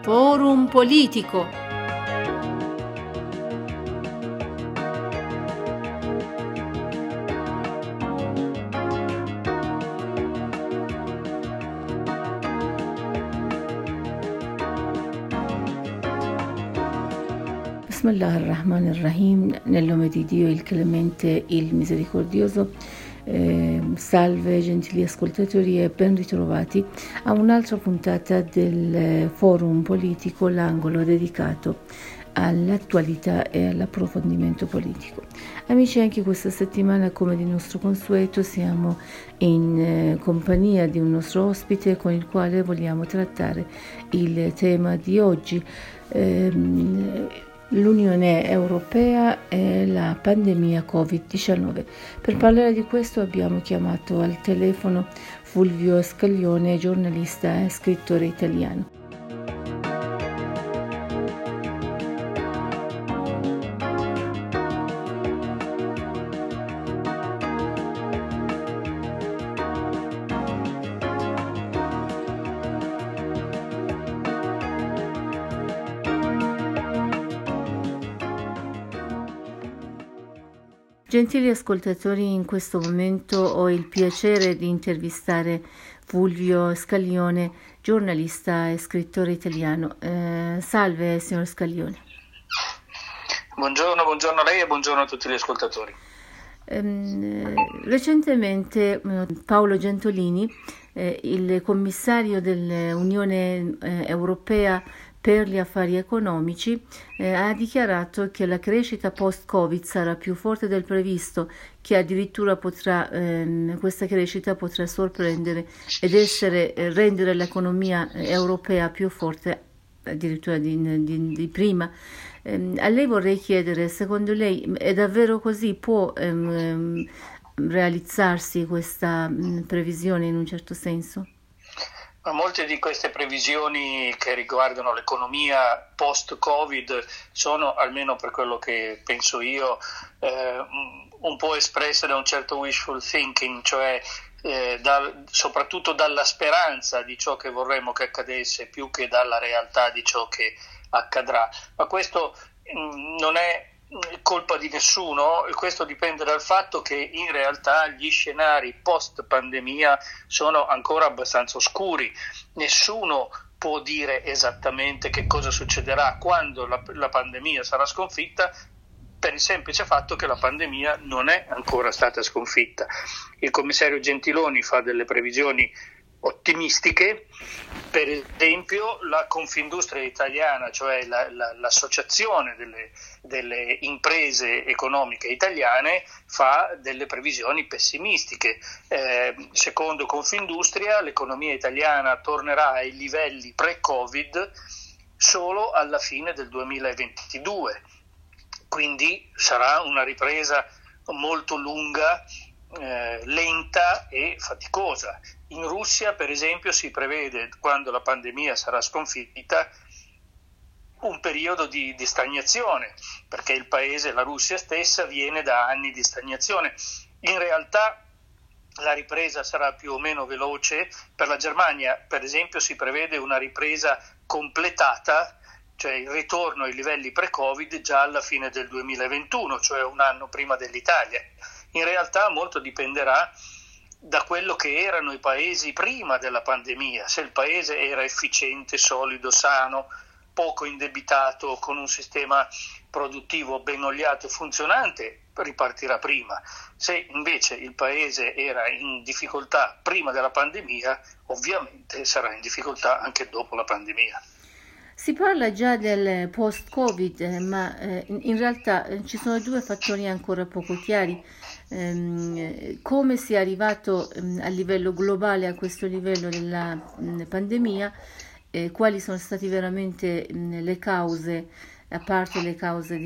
Forum Politico. Bismillahirrahmanirrahim, nel nome di Dio il Clemente, il Misericordioso. Salve gentili ascoltatori e ben ritrovati a un'altra puntata del Forum Politico, l'angolo dedicato all'attualità e all'approfondimento politico. Amici, anche questa settimana, come di nostro consueto, siamo in compagnia di un nostro ospite con il quale vogliamo trattare il tema di oggi, l'Unione Europea e la pandemia Covid-19. Per parlare di questo abbiamo chiamato al telefono Fulvio Scaglione, giornalista e scrittore italiano. Gentili ascoltatori, in questo momento ho il piacere di intervistare Fulvio Scaglione, giornalista e scrittore italiano. Salve, signor Scaglione. Buongiorno a lei e buongiorno a tutti gli ascoltatori. Recentemente Paolo Gentiloni, il commissario dell'Unione Europea per gli affari economici, ha dichiarato che la crescita post-Covid sarà più forte del previsto, che addirittura questa crescita potrà sorprendere ed rendere l'economia europea più forte addirittura di prima. A lei vorrei chiedere, secondo lei è davvero così? Può realizzarsi questa previsione in un certo senso? Ma molte di queste previsioni che riguardano l'economia post-Covid sono, almeno per quello che penso io, un po' espresse da un certo wishful thinking, cioè soprattutto dalla speranza di ciò che vorremmo che accadesse più che dalla realtà di ciò che accadrà. Ma questo non è colpa di nessuno, questo dipende dal fatto che in realtà gli scenari post pandemia sono ancora abbastanza oscuri. Nessuno può dire esattamente che cosa succederà quando la pandemia sarà sconfitta, per il semplice fatto che la pandemia non è ancora stata sconfitta. Il commissario Gentiloni fa delle previsioni ottimistiche. Per esempio la Confindustria italiana, cioè l'associazione delle imprese economiche italiane, fa delle previsioni pessimistiche. Secondo Confindustria l'economia italiana tornerà ai livelli pre-Covid solo alla fine del 2022, quindi sarà una ripresa molto lunga, lenta e faticosa. In Russia, per esempio, si prevede, quando la pandemia sarà sconfitta, un periodo di stagnazione, perché il paese, la Russia stessa, viene da anni di stagnazione. In realtà la ripresa sarà più o meno veloce. Per la Germania, per esempio, si prevede una ripresa completata, cioè il ritorno ai livelli pre-Covid già alla fine del 2021, cioè un anno prima dell'Italia. In realtà molto dipenderà da quello che erano i paesi prima della pandemia. Se il paese era efficiente, solido, sano, poco indebitato, con un sistema produttivo ben oliato e funzionante, ripartirà prima. Se invece il paese era in difficoltà prima della pandemia, ovviamente sarà in difficoltà anche dopo la pandemia. Si parla già del post-Covid, ma in realtà ci sono due fattori ancora poco chiari. Come si è arrivato a livello globale a questo livello della pandemia, quali sono state veramente le cause, a parte le cause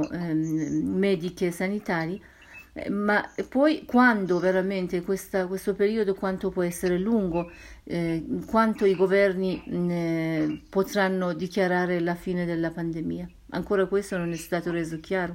mediche e sanitarie, ma poi quando veramente questo periodo, quanto può essere lungo, quanto i governi potranno dichiarare la fine della pandemia. Ancora questo non è stato reso chiaro.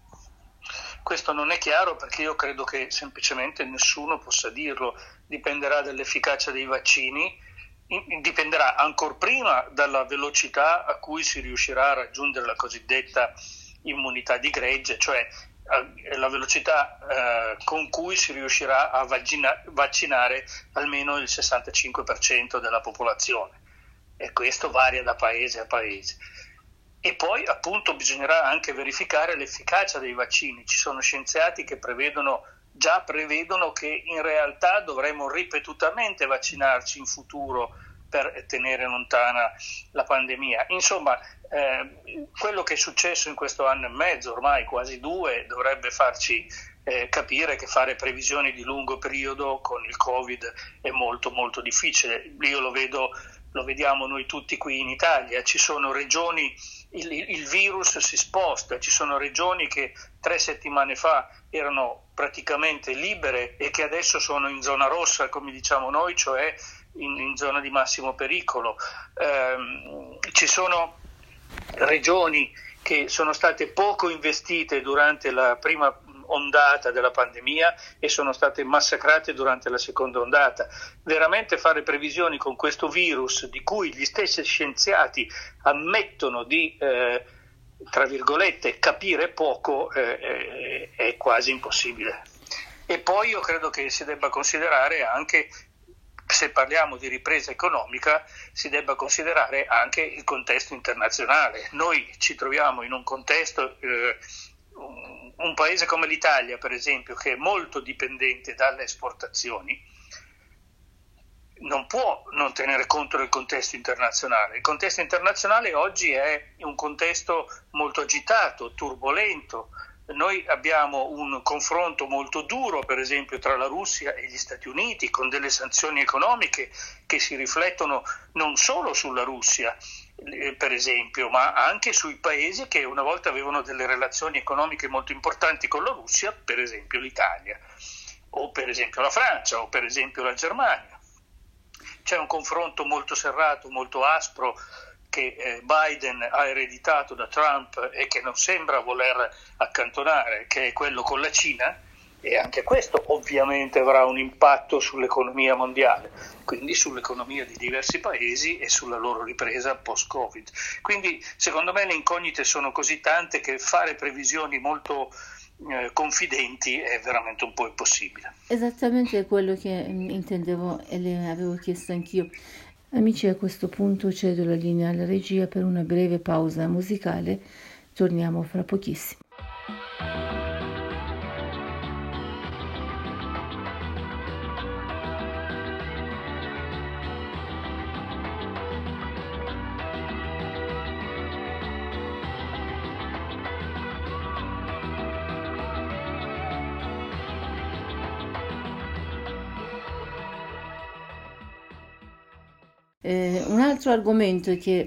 Questo non è chiaro perché io credo che semplicemente nessuno possa dirlo. Dipenderà dall'efficacia dei vaccini dipenderà ancor prima dalla velocità a cui si riuscirà a raggiungere la cosiddetta immunità di gregge, cioè la velocità con cui si riuscirà a vaccinare almeno il 65% della popolazione, e questo varia da paese a paese. E poi appunto bisognerà anche verificare l'efficacia dei vaccini. Ci sono scienziati che già prevedono che in realtà dovremo ripetutamente vaccinarci in futuro per tenere lontana la pandemia. Insomma, quello che è successo in questo anno e mezzo, ormai quasi 2, dovrebbe farci capire che fare previsioni di lungo periodo con il Covid è molto molto difficile. Io lo vediamo noi tutti qui in Italia, ci sono regioni, il virus si sposta, ci sono regioni che 3 settimane fa erano praticamente libere e che adesso sono in zona rossa, come diciamo noi, cioè in zona di massimo pericolo. Ci sono regioni che sono state poco investite durante la prima ondata della pandemia e sono state massacrate durante la seconda ondata. Veramente fare previsioni con questo virus, di cui gli stessi scienziati ammettono di, tra virgolette, capire poco, è quasi impossibile. E poi io credo che si debba considerare anche, se parliamo di ripresa economica, si debba considerare anche il contesto internazionale. Noi ci troviamo in un contesto, un paese come l'Italia, per esempio, che è molto dipendente dalle esportazioni, non può non tenere conto del contesto internazionale. Il contesto internazionale oggi è un contesto molto agitato, turbolento. Noi abbiamo un confronto molto duro, per esempio, tra la Russia e gli Stati Uniti, con delle sanzioni economiche che si riflettono non solo sulla Russia, per esempio, ma anche sui paesi che una volta avevano delle relazioni economiche molto importanti con la Russia, per esempio l'Italia, o per esempio la Francia, o per esempio la Germania. C'è un confronto molto serrato, molto aspro, che Biden ha ereditato da Trump e che non sembra voler accantonare, che è quello con la Cina, e anche questo ovviamente avrà un impatto sull'economia mondiale, quindi sull'economia di diversi paesi e sulla loro ripresa post-Covid. Quindi secondo me le incognite sono così tante che fare previsioni molto confidenti è veramente un po' impossibile. Esattamente quello che intendevo e le avevo chiesto anch'io. Amici, a questo punto cedo la linea alla regia per una breve pausa musicale. Torniamo fra pochissimo. Un altro argomento che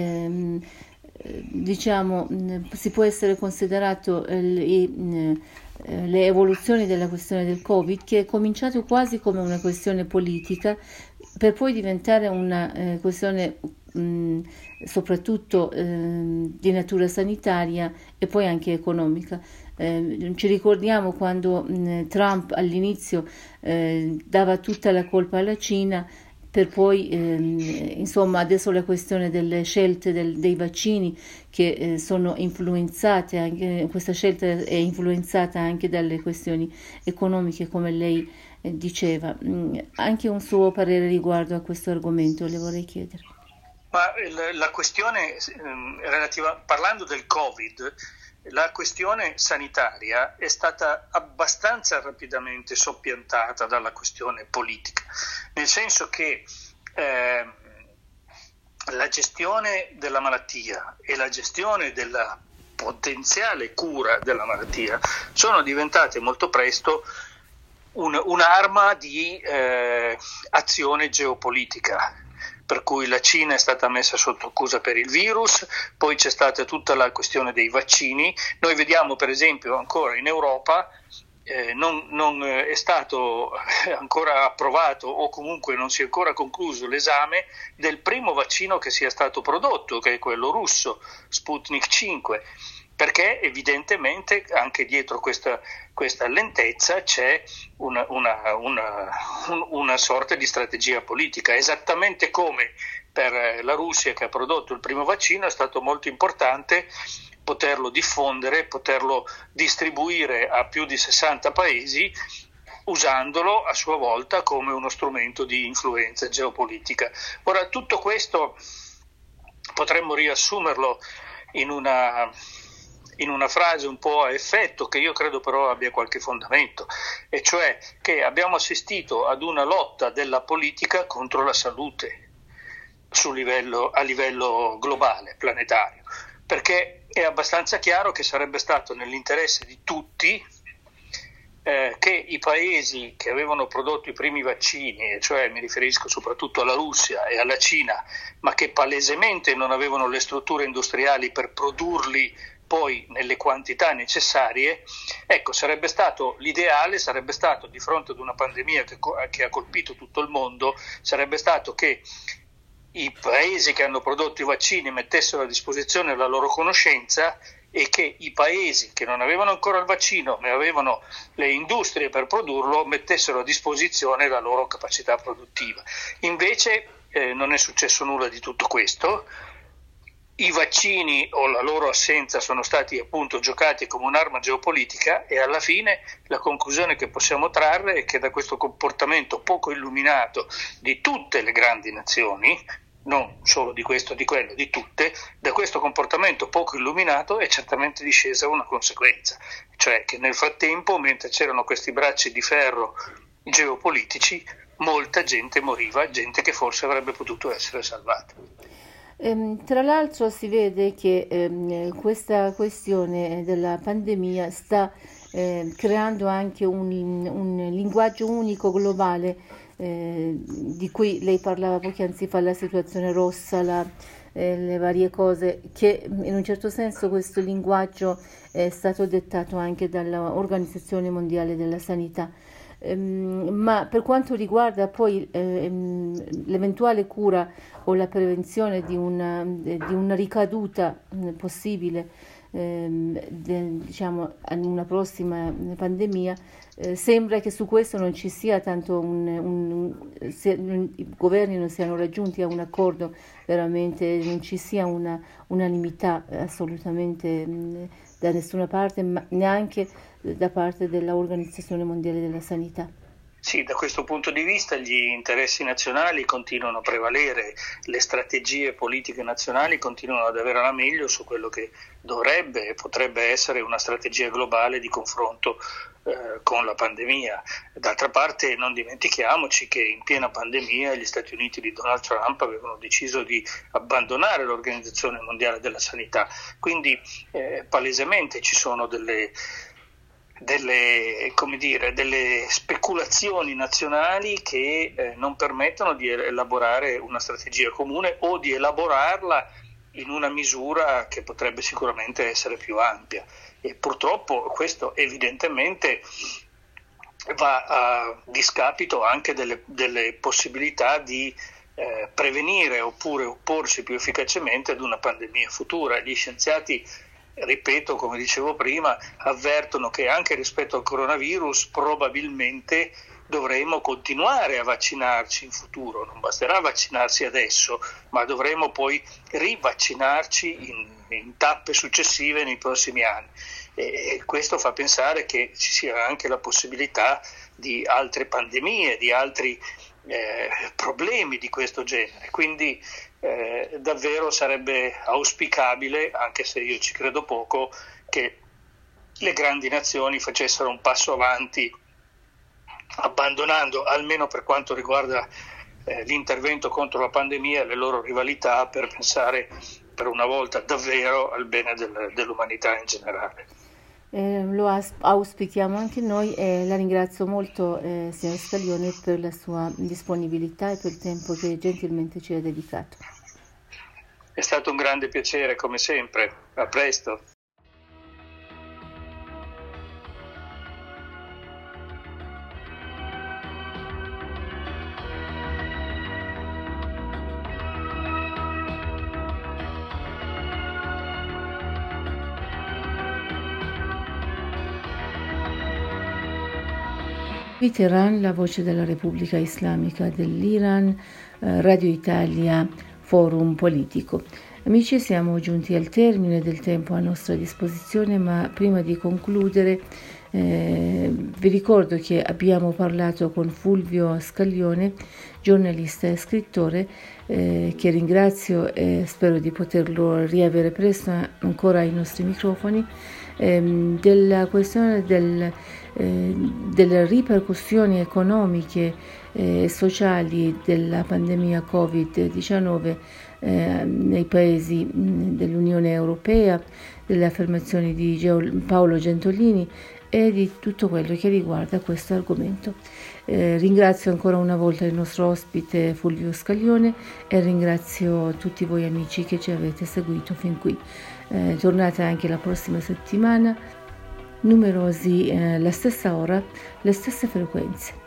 diciamo si può essere considerato le evoluzioni della questione del Covid, che è cominciato quasi come una questione politica per poi diventare una questione soprattutto di natura sanitaria e poi anche economica. Ci ricordiamo quando Trump all'inizio dava tutta la colpa alla Cina, per poi insomma adesso la questione delle scelte dei vaccini che sono influenzate, anche questa scelta è influenzata anche dalle questioni economiche, come lei diceva. Anche un suo parere riguardo a questo argomento le vorrei chiedere. Ma la questione relativa, parlando del Covid, la questione sanitaria è stata abbastanza rapidamente soppiantata dalla questione politica, nel senso che la gestione della malattia e la gestione della potenziale cura della malattia sono diventate molto presto un'arma di azione geopolitica. Per cui la Cina è stata messa sotto accusa per il virus, poi c'è stata tutta la questione dei vaccini. Noi vediamo per esempio ancora in Europa non è stato ancora approvato, o comunque non si è ancora concluso l'esame del primo vaccino che sia stato prodotto, che è quello russo, Sputnik 5, perché evidentemente anche dietro questa lentezza c'è una sorta di strategia politica, esattamente come per la Russia, che ha prodotto il primo vaccino. È stato molto importante poterlo diffondere, poterlo distribuire a più di 60 paesi, usandolo a sua volta come uno strumento di influenza geopolitica. Ora, tutto questo potremmo riassumerlo in una frase un po' a effetto, che io credo però abbia qualche fondamento, e cioè che abbiamo assistito ad una lotta della politica contro la salute a livello globale, planetario, perché è abbastanza chiaro che sarebbe stato nell'interesse di tutti che i paesi che avevano prodotto i primi vaccini, e cioè mi riferisco soprattutto alla Russia e alla Cina, ma che palesemente non avevano le strutture industriali per produrli poi nelle quantità necessarie, ecco, sarebbe stato l'ideale, sarebbe stato di fronte ad una pandemia che ha colpito tutto il mondo, sarebbe stato che i paesi che hanno prodotto i vaccini mettessero a disposizione la loro conoscenza e che i paesi che non avevano ancora il vaccino ma avevano le industrie per produrlo mettessero a disposizione la loro capacità produttiva. Invece non è successo nulla di tutto questo. I vaccini o la loro assenza sono stati appunto giocati come un'arma geopolitica, e alla fine la conclusione che possiamo trarre è che da questo comportamento poco illuminato di tutte le grandi nazioni, non solo di questo, di quello, di tutte, da questo comportamento poco illuminato è certamente discesa una conseguenza, cioè che nel frattempo, mentre c'erano questi bracci di ferro geopolitici, molta gente moriva, gente che forse avrebbe potuto essere salvata. Tra l'altro si vede che questa questione della pandemia sta creando anche un linguaggio unico globale, di cui lei parlava poc'anzi fa, la situazione rossa, le varie cose, che in un certo senso questo linguaggio è stato dettato anche dall'Organizzazione Mondiale della Sanità. Ma per quanto riguarda poi l'eventuale cura o la prevenzione di una ricaduta possibile, diciamo, in una prossima pandemia, sembra che su questo non ci sia tanto i governi non siano raggiunti a un accordo, veramente non ci sia unanimità assolutamente da nessuna parte, ma neanche da parte dell'Organizzazione Mondiale della Sanità. Sì, da questo punto di vista gli interessi nazionali continuano a prevalere, le strategie politiche nazionali continuano ad avere la meglio su quello che dovrebbe e potrebbe essere una strategia globale di confronto con la pandemia. D'altra parte non dimentichiamoci che in piena pandemia gli Stati Uniti di Donald Trump avevano deciso di abbandonare l'Organizzazione Mondiale della Sanità, quindi palesemente ci sono delle speculazioni nazionali che non permettono di elaborare una strategia comune o di elaborarla in una misura che potrebbe sicuramente essere più ampia, e purtroppo questo evidentemente va a discapito anche delle possibilità di prevenire oppure opporsi più efficacemente ad una pandemia futura. Gli scienziati, ripeto, come dicevo prima, avvertono che anche rispetto al coronavirus probabilmente dovremo continuare a vaccinarci in futuro, non basterà vaccinarsi adesso, ma dovremo poi rivaccinarci in tappe successive nei prossimi anni, e questo fa pensare che ci sia anche la possibilità di altre pandemie, di altri problemi di questo genere, quindi davvero sarebbe auspicabile, anche se io ci credo poco, che le grandi nazioni facessero un passo avanti, abbandonando, almeno per quanto riguarda l'intervento contro la pandemia, le loro rivalità, per pensare per una volta davvero al bene dell'umanità in generale. Lo auspichiamo anche noi, e la ringrazio molto, signor Scaglione, per la sua disponibilità e per il tempo che gentilmente ci ha dedicato. È stato un grande piacere, come sempre. A presto. Qui Teheran, la voce della Repubblica Islamica dell'Iran, Radio Italia, Forum Politico. Amici, siamo giunti al termine del tempo a nostra disposizione, ma prima di concludere vi ricordo che abbiamo parlato con Fulvio Scaglione, giornalista e scrittore, che ringrazio e spero di poterlo riavere presto ancora ai nostri microfoni, della questione delle ripercussioni economiche e sociali della pandemia Covid-19 nei paesi dell'Unione Europea, delle affermazioni di Paolo Gentiloni e di tutto quello che riguarda questo argomento. Ringrazio ancora una volta il nostro ospite Fulvio Scaglione e ringrazio tutti voi amici che ci avete seguito fin qui. Tornate anche la prossima settimana, numerosi, la stessa ora, le stesse frequenze.